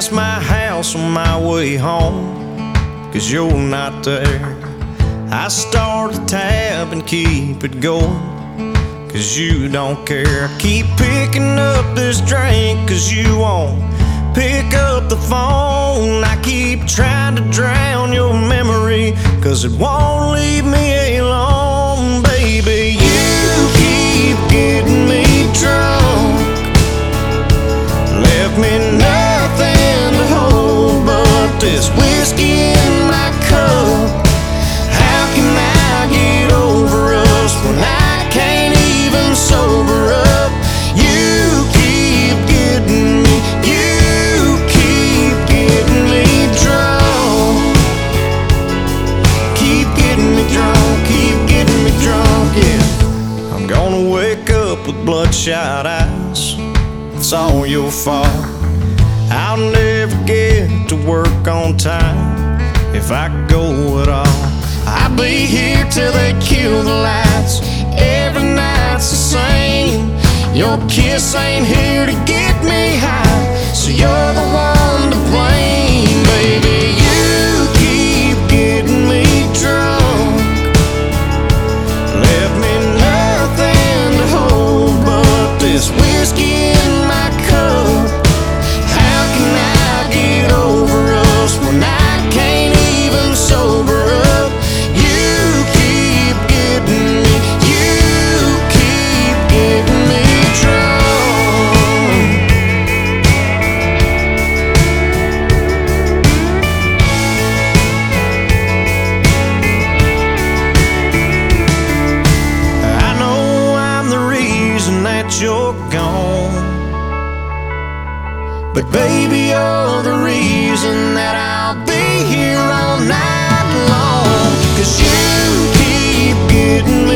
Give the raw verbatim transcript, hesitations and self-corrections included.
past my house on my way home, 'cause you're not there. I start a tab and keep it going, 'cause you don't care. I keep picking up this drink 'cause you won't pick up the phone. I keep trying to drown your memory 'cause it won't leave me alone. Baby, you keep getting me drunk, left me nothing to hold but this whiskey in my cup. How can I get over us when I can't even sober up? You keep getting me, you keep getting me drunk. Keep getting me drunk, keep getting me drunk, yeah. I'm gonna wake up with bloodshot eyes. It's all your fault. I'll never get to work on time if I go at all. I'll be here till they kill the lights. Every night's the same. Your kiss ain't here to get me high, so you're the one to blame. Baby, you keep getting me drunk, left me nothing to hold but this whiskey in my cup. How can I get over us when I can't even sober up? You keep getting me, you keep getting me drunk. I know I'm the reason that you're gone, but baby, you're the reason that I'll be here all night long. 'Cause you keep getting me